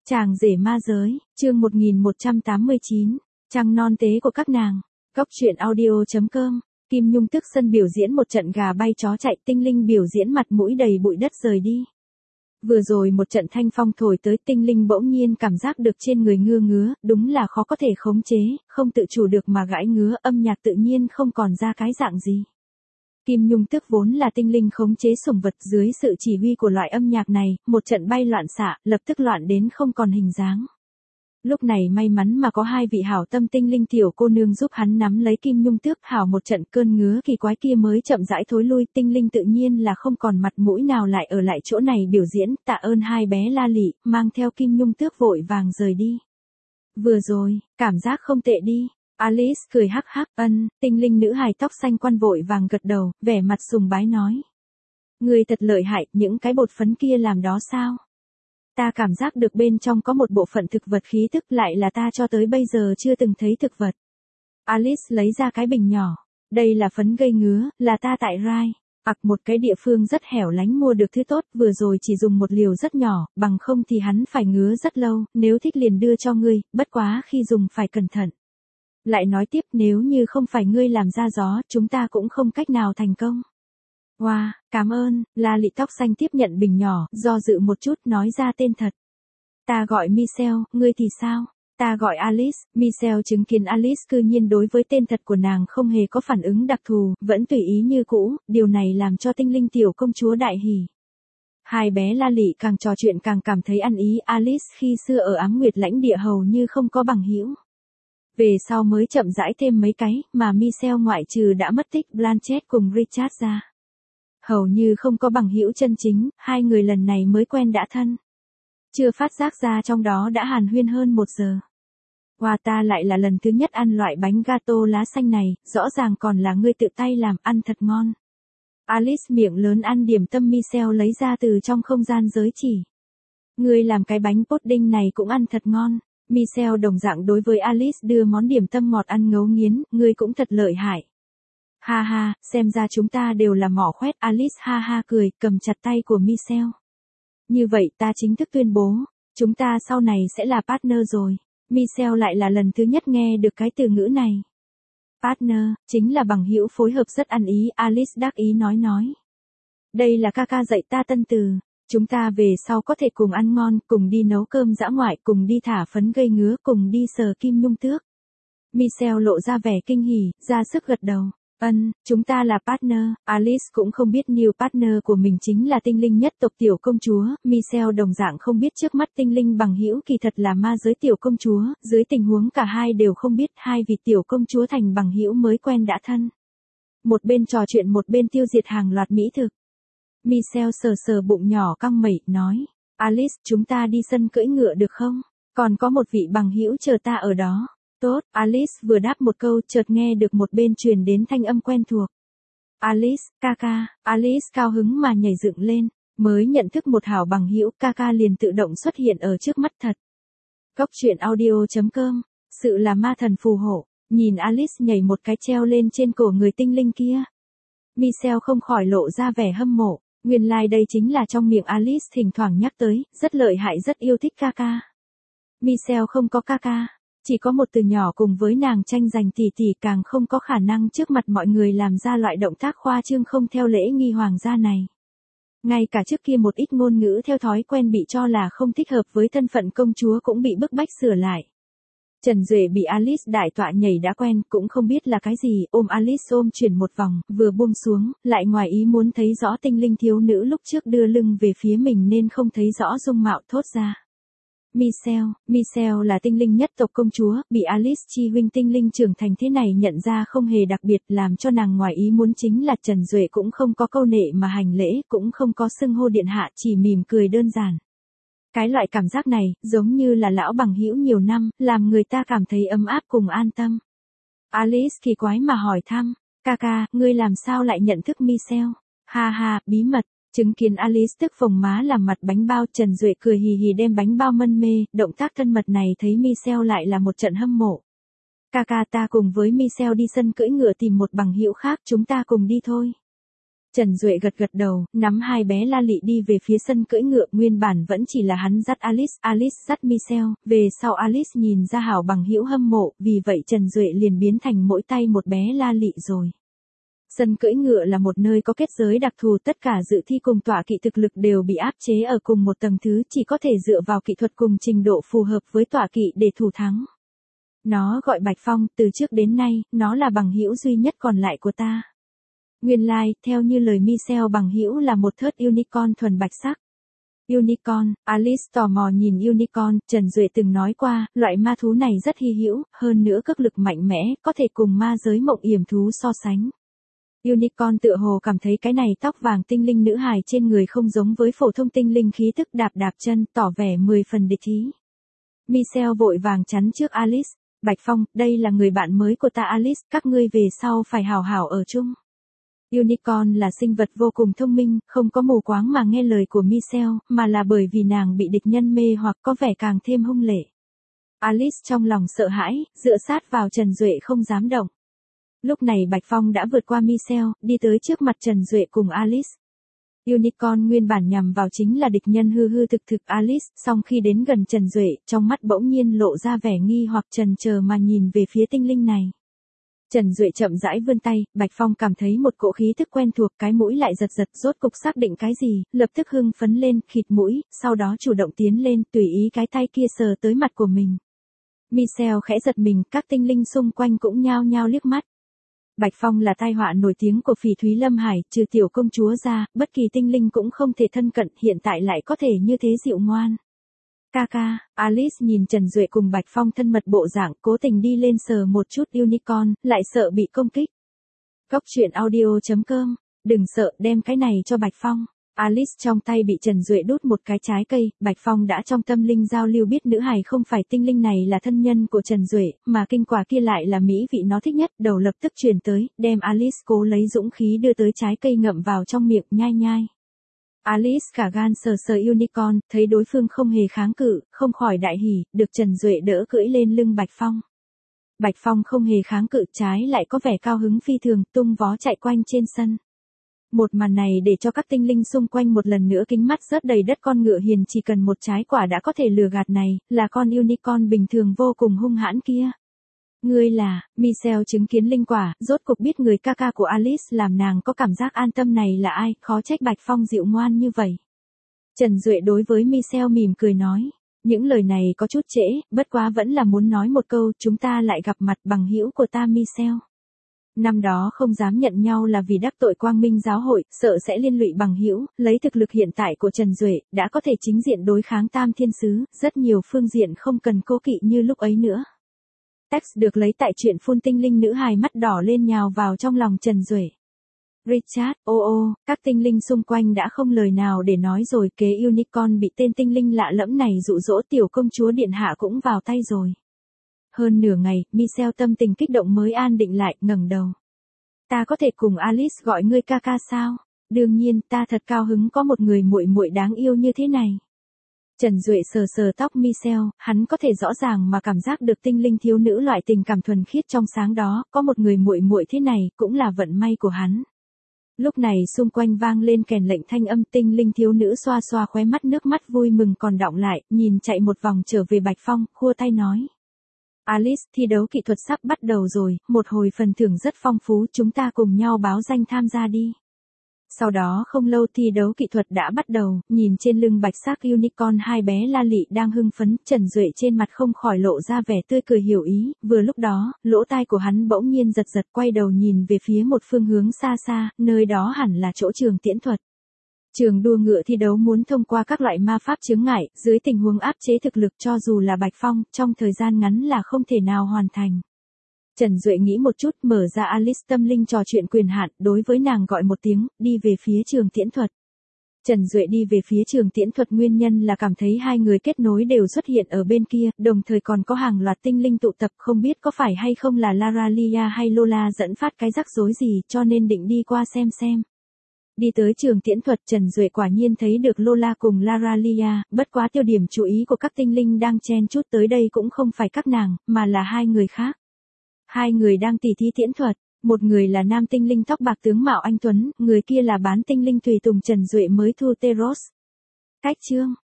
Chàng rể ma giới, chương 1189, trăng non tế của các nàng. Góc truyện audio.com. Kim Nhung tức sân biểu diễn một trận gà bay chó chạy, Tinh Linh biểu diễn mặt mũi đầy bụi đất rời đi. Vừa rồi một trận thanh phong thổi tới, Tinh Linh bỗng nhiên cảm giác được trên người ngứa ngứa, đúng là khó có thể khống chế, không tự chủ được mà gãi ngứa, âm nhạc tự nhiên không còn ra cái dạng gì. Kim Nhung Tước vốn là tinh linh khống chế sủng vật, dưới sự chỉ huy của loại âm nhạc này, một trận bay loạn xạ, lập tức loạn đến không còn hình dáng. Lúc này may mắn mà có hai vị hảo tâm tinh linh tiểu cô nương giúp hắn nắm lấy Kim Nhung Tước, hảo một trận cơn ngứa kỳ quái kia mới chậm rãi thối lui. Tinh linh tự nhiên là không còn mặt mũi nào lại ở lại chỗ này biểu diễn, tạ ơn hai bé la lị, mang theo Kim Nhung Tước vội vàng rời đi. Vừa rồi, cảm giác không tệ đi. Alice cười hắc hắc. Tinh linh nữ hài tóc xanh quan vội vàng gật đầu, vẻ mặt sùng bái nói. Người thật lợi hại, những cái bột phấn kia làm đó sao? Ta cảm giác được bên trong có một bộ phận thực vật khí tức, lại là ta cho tới bây giờ chưa từng thấy thực vật. Alice lấy ra cái bình nhỏ. Đây là phấn gây ngứa, là ta tại Rai. Một cái địa phương rất hẻo lánh mua được thứ tốt, vừa rồi chỉ dùng một liều rất nhỏ, bằng không thì hắn phải ngứa rất lâu, nếu thích liền đưa cho ngươi, bất quá khi dùng phải cẩn thận. Lại nói tiếp, nếu như không phải ngươi làm ra gió, chúng ta cũng không cách nào thành công. Wow, cảm ơn. La lị tóc xanh tiếp nhận bình nhỏ, do dự một chút nói ra tên thật. Ta gọi Michelle, ngươi thì sao? Ta gọi Alice. Michelle chứng kiến Alice cư nhiên đối với tên thật của nàng không hề có phản ứng đặc thù, vẫn tùy ý như cũ, điều này làm cho tinh linh tiểu công chúa đại hỉ. Hai bé la lị càng trò chuyện càng cảm thấy ăn ý. Alice khi xưa ở Ám Nguyệt lãnh địa hầu như không có bằng hữu. Về sau mới chậm rãi thêm mấy cái, mà Michelle ngoại trừ đã mất tích Blanchett cùng Richard ra. Hầu như không có bằng hữu chân chính, hai người lần này mới quen đã thân. Chưa phát giác ra trong đó đã hàn huyên hơn 1 giờ. Ta lại là lần thứ nhất ăn loại bánh gato lá xanh này, rõ ràng còn là ngươi tự tay làm, ăn thật ngon. Alice miệng lớn ăn điểm tâm Michelle lấy ra từ trong không gian giới chỉ. Ngươi làm cái bánh pudding này cũng ăn thật ngon. Michelle đồng dạng đối với Alice đưa món điểm tâm ngọt ăn ngấu nghiến, ngươi cũng thật lợi hại. Ha ha, xem ra chúng ta đều là mỏ khoét. Alice ha ha cười, cầm chặt tay của Michelle. Như vậy ta chính thức tuyên bố, chúng ta sau này sẽ là partner rồi. Michelle lại là lần thứ nhất nghe được cái từ ngữ này. Partner, chính là bằng hữu phối hợp rất ăn ý. Alice đắc ý nói. Đây là ca dạy ta tân từ. Chúng ta về sau có thể cùng ăn ngon, cùng đi nấu cơm dã ngoại, cùng đi thả phấn gây ngứa, cùng đi sờ Kim Nhung Tước. Michelle lộ ra vẻ kinh hỉ, ra sức gật đầu. Chúng ta là partner. Alice cũng không biết new partner của mình chính là tinh linh nhất tộc tiểu công chúa. Michelle đồng dạng không biết trước mắt tinh linh bằng hữu kỳ thật là ma giới tiểu công chúa. Dưới tình huống cả hai đều không biết, hai vị tiểu công chúa thành bằng hữu mới quen đã thân. Một bên trò chuyện một bên tiêu diệt hàng loạt mỹ thực. Michelle sờ bụng nhỏ căng mẩy, nói. Alice, chúng ta đi sân cưỡi ngựa được không? Còn có một vị bằng hữu chờ ta ở đó. Tốt, Alice vừa đáp một câu, chợt nghe được một bên truyền đến thanh âm quen thuộc. Alice, ca. Alice cao hứng mà nhảy dựng lên, mới nhận thức một hảo bằng hữu, ca liền tự động xuất hiện ở trước mắt thật. Góc truyện audio.com, sự là ma thần phù hộ, nhìn Alice nhảy một cái treo lên trên cổ người tinh linh kia. Michelle không khỏi lộ ra vẻ hâm mộ, nguyên lai đây chính là trong miệng Alice thỉnh thoảng nhắc tới, rất lợi hại rất yêu thích ca. Michelle không có ca. Chỉ có một từ nhỏ cùng với nàng tranh giành tỷ càng không có khả năng trước mặt mọi người làm ra loại động tác khoa trương không theo lễ nghi hoàng gia này. Ngay cả trước kia một ít ngôn ngữ theo thói quen bị cho là không thích hợp với thân phận công chúa cũng bị bức bách sửa lại. Trần Duệ bị Alice đại tọa nhảy đã quen, cũng không biết là cái gì, ôm Alice ôm chuyển một vòng, vừa buông xuống, lại ngoài ý muốn thấy rõ tinh linh thiếu nữ lúc trước đưa lưng về phía mình nên không thấy rõ dung mạo, thốt ra. Michelle là tinh linh nhất tộc công chúa, bị Alice chi huynh tinh linh trưởng thành thế này nhận ra không hề đặc biệt, làm cho nàng ngoài ý muốn chính là Trần Duệ cũng không có câu nệ mà hành lễ, cũng không có xưng hô điện hạ, chỉ mỉm cười đơn giản. Cái loại cảm giác này, giống như là lão bằng hữu nhiều năm, làm người ta cảm thấy ấm áp cùng an tâm. Alice kỳ quái mà hỏi thăm, ca, ngươi làm sao lại nhận thức Michelle? Ha, bí mật. Chứng kiến Alice tức phồng má làm mặt bánh bao, Trần Duệ cười hì hì đem bánh bao mân mê, động tác thân mật này thấy Michelle lại là một trận hâm mộ. Ca ta cùng với Michelle đi sân cưỡi ngựa tìm một bằng hữu khác, chúng ta cùng đi thôi. Trần Duệ gật gật đầu, nắm hai bé La Lị đi về phía sân cưỡi ngựa, nguyên bản vẫn chỉ là hắn dắt Alice dắt Michelle, về sau Alice nhìn ra hảo bằng hữu hâm mộ, vì vậy Trần Duệ liền biến thành mỗi tay một bé La Lị rồi. Sân cưỡi ngựa là một nơi có kết giới đặc thù, tất cả dự thi cùng tọa kỵ thực lực đều bị áp chế ở cùng một tầng thứ, chỉ có thể dựa vào kỹ thuật cùng trình độ phù hợp với tọa kỵ để thủ thắng. Nó gọi Bạch Phong, từ trước đến nay, nó là bằng hữu duy nhất còn lại của ta. Nguyên lai, theo như lời Michelle, bằng hữu là một thớt unicorn thuần bạch sắc. Unicorn, Alice tò mò nhìn unicorn, Trần Duệ từng nói qua, loại ma thú này rất hy hữu, hơn nữa cước lực mạnh mẽ, có thể cùng ma giới mộng yểm thú so sánh. Unicorn tựa hồ cảm thấy cái này tóc vàng tinh linh nữ hài trên người không giống với phổ thông tinh linh, khí tức đạp đạp chân, tỏ vẻ 10 phần địch ý. Michelle vội vàng chắn trước Alice, Bạch Phong, đây là người bạn mới của ta Alice, các ngươi về sau phải hảo hảo ở chung. Unicorn là sinh vật vô cùng thông minh, không có mù quáng mà nghe lời của Michelle, mà là bởi vì nàng bị địch nhân mê hoặc có vẻ càng thêm hung lệ. Alice trong lòng sợ hãi, dựa sát vào Trần Duệ không dám động. Lúc này Bạch Phong đã vượt qua Michelle, đi tới trước mặt Trần Duệ cùng Alice. Unicorn nguyên bản nhằm vào chính là địch nhân hư hư thực thực Alice, song khi đến gần Trần Duệ, trong mắt bỗng nhiên lộ ra vẻ nghi hoặc chần chờ mà nhìn về phía tinh linh này. Trần Duệ chậm rãi vươn tay, Bạch Phong cảm thấy một cỗ khí tức quen thuộc, cái mũi lại giật giật, rốt cục xác định cái gì, lập tức hưng phấn lên, khịt mũi, sau đó chủ động tiến lên, tùy ý cái tay kia sờ tới mặt của mình. Michelle khẽ giật mình, các tinh linh xung quanh cũng nhao nhao liếc mắt. Bạch Phong là tai họa nổi tiếng của Phỉ Thúy Lâm Hải, trừ tiểu công chúa ra, bất kỳ tinh linh cũng không thể thân cận, hiện tại lại có thể như thế dịu ngoan. Ca, Alice nhìn Trần Duệ cùng Bạch Phong thân mật bộ dạng, cố tình đi lên sờ một chút unicorn, lại sợ bị công kích. Góc truyện audio.com, đừng sợ, đem cái này cho Bạch Phong. Alice trong tay bị Trần Duệ đút một cái trái cây, Bạch Phong đã trong tâm linh giao lưu biết nữ hài không phải tinh linh này là thân nhân của Trần Duệ, mà kinh quả kia lại là mỹ vị nó thích nhất, đầu lập tức truyền tới, đem Alice cố lấy dũng khí đưa tới trái cây ngậm vào trong miệng, nhai nhai. Alice cả gan sờ sờ unicorn, thấy đối phương không hề kháng cự, không khỏi đại hỉ, được Trần Duệ đỡ cưỡi lên lưng Bạch Phong. Bạch Phong không hề kháng cự, trái lại có vẻ cao hứng phi thường, tung vó chạy quanh trên sân. Một màn này để cho các tinh linh xung quanh một lần nữa kính mắt rớt đầy đất, con ngựa hiền chỉ cần một trái quả đã có thể lừa gạt này, là con unicorn bình thường vô cùng hung hãn kia. Ngươi là, Michelle chứng kiến linh quả, rốt cục biết người ca ca của Alice làm nàng có cảm giác an tâm này là ai, khó trách Bạch Phong dịu ngoan như vậy. Trần Duệ đối với Michelle mỉm cười nói, những lời này có chút trễ, bất quá vẫn là muốn nói một câu, chúng ta lại gặp mặt, bằng hữu của ta Michelle. Năm đó không dám nhận nhau là vì đắc tội Quang Minh giáo hội, sợ sẽ liên lụy bằng hữu, lấy thực lực hiện tại của Trần Duệ, đã có thể chính diện đối kháng Tam Thiên Sứ, rất nhiều phương diện không cần cố kỵ như lúc ấy nữa. Text được lấy tại truyện phun tinh linh nữ hài mắt đỏ lên nhào vào trong lòng Trần Duệ. Richard, các tinh linh xung quanh đã không lời nào để nói rồi, kế unicorn bị tên tinh linh lạ lẫm này dụ dỗ, tiểu công chúa điện hạ cũng vào tay rồi. Hơn nửa ngày, Michelle tâm tình kích động mới an định lại, ngẩng đầu. Ta có thể cùng Alice gọi ngươi ca ca sao? Đương nhiên, ta thật cao hứng có một người muội muội đáng yêu như thế này. Trần Duệ sờ sờ tóc Michelle, hắn có thể rõ ràng mà cảm giác được tinh linh thiếu nữ loại tình cảm thuần khiết trong sáng đó, có một người muội muội thế này, cũng là vận may của hắn. Lúc này xung quanh vang lên kèn lệnh thanh âm, tinh linh thiếu nữ xoa xoa khóe mắt, nước mắt vui mừng còn đọng lại, nhìn chạy một vòng trở về Bạch Phong, khua tay nói. Alice, thi đấu kỹ thuật sắp bắt đầu rồi, một hồi phần thưởng rất phong phú, chúng ta cùng nhau báo danh tham gia đi. Sau đó không lâu thi đấu kỹ thuật đã bắt đầu, nhìn trên lưng bạch sắc unicorn hai bé La Lị đang hưng phấn, Trần Duệ trên mặt không khỏi lộ ra vẻ tươi cười hiểu ý, vừa lúc đó, lỗ tai của hắn bỗng nhiên giật giật, quay đầu nhìn về phía một phương hướng xa xa, nơi đó hẳn là chỗ trường tiễn thuật. Trường đua ngựa thi đấu muốn thông qua các loại ma pháp chướng ngại, dưới tình huống áp chế thực lực cho dù là Bạch Phong, trong thời gian ngắn là không thể nào hoàn thành. Trần Duệ nghĩ một chút, mở ra Alice tâm linh trò chuyện quyền hạn, đối với nàng gọi một tiếng, đi về phía trường tiễn thuật. Trần Duệ đi về phía trường tiễn thuật nguyên nhân là cảm thấy hai người kết nối đều xuất hiện ở bên kia, đồng thời còn có hàng loạt tinh linh tụ tập, không biết có phải hay không là Laralia hay Lola dẫn phát cái rắc rối gì, cho nên định đi qua xem. Đi tới trường tiễn thuật, Trần Duệ quả nhiên thấy được Lola cùng Laralia, bất quá tiêu điểm chú ý của các tinh linh đang chen chúc tới đây cũng không phải các nàng, mà là hai người khác. Hai người đang tỉ thí tiễn thuật. Một người là nam tinh linh tóc bạc tướng mạo anh tuấn, người kia là bán tinh linh tùy tùng Trần Duệ mới thu Teros. Cách chương